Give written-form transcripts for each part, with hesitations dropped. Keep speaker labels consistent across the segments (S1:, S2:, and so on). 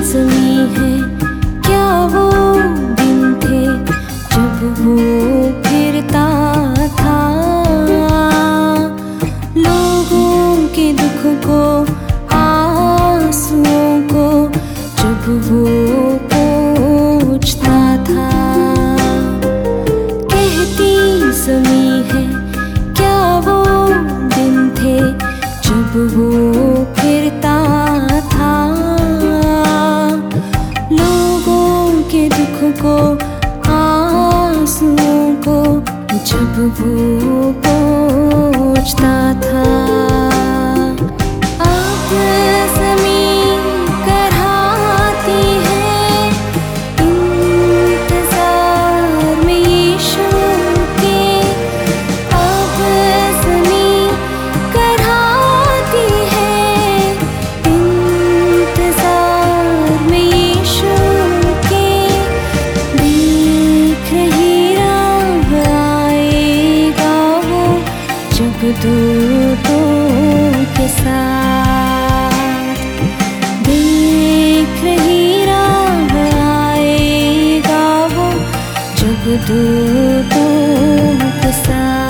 S1: ज़मीं है, क्या वो दिन थे जब वो फिरता था। लोगों के दुख को, आंसुओं को जब वो पूछता था। कहती ज़मीं है, क्या वो दिन थे जब वो फिरता था। लोगों के दुख को, आंसुओं को जब वो पूछता था। अब ज़मीं कराहती है इंतज़ार में यीशु के। अब ज़मीं कराहती है इंतज़ार में यीशु के। देख रही राह आएगा वो जब दूतों के साथ। देख रही राह आएगा वो जब दूतों के साथ।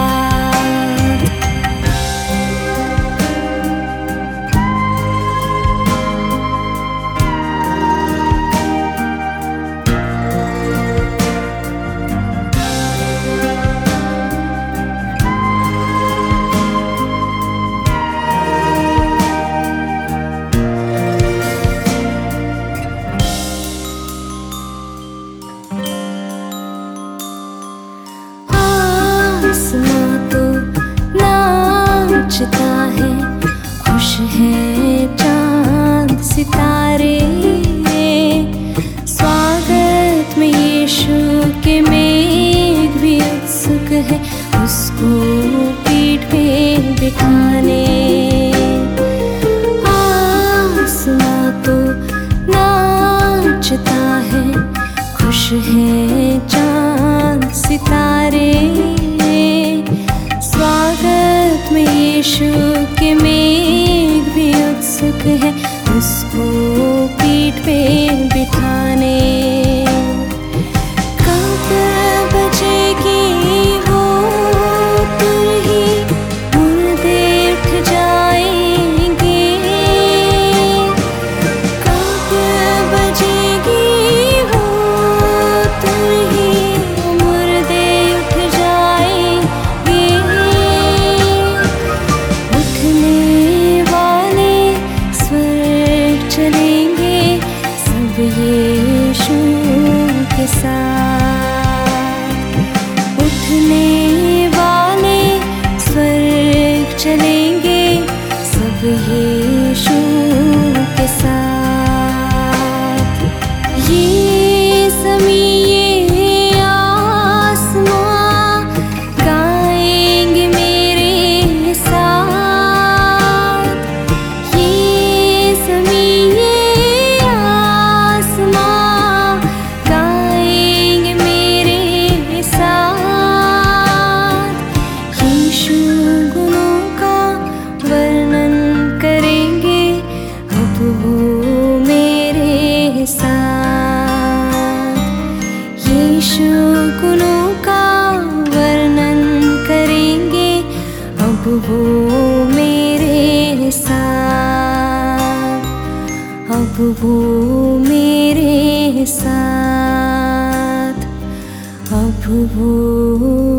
S1: आसमां तो नाचता है, खुश है चांद सितारे। स्वागत में यीशु के मेघ भी उत्सुक है उसको पीठ पे बिठाने। आसमां तो नाचता है, खुश है चांद सितारे। स्वागत में यीशु के मेघ भी उत्सुक है उसको पीठ पे बिठाने। कब बजेगी वो तुरही, मुर्दे उठ जाएंगे। कब बजेगी वो तुरही, मुर्दे उठ जाएंगे। उठने वाले स्वर्ग चलेंगे सब यीशु के साथ। उठने वाले स्वर्ग चलेंगे सब यीशु के साथ। ये ज़मीं ये आसमां गाएंगे मेरे साथ। ये ज़मीं ये आसमां गाएंगे मेरे साथ। यीशु गुणों का वर्णन करेंगे अब वो मेरे साथ। यीशु गुणों का वर्णन करेंगे अब वो मेरे साथ। अब वो मेरे साथ। अब वो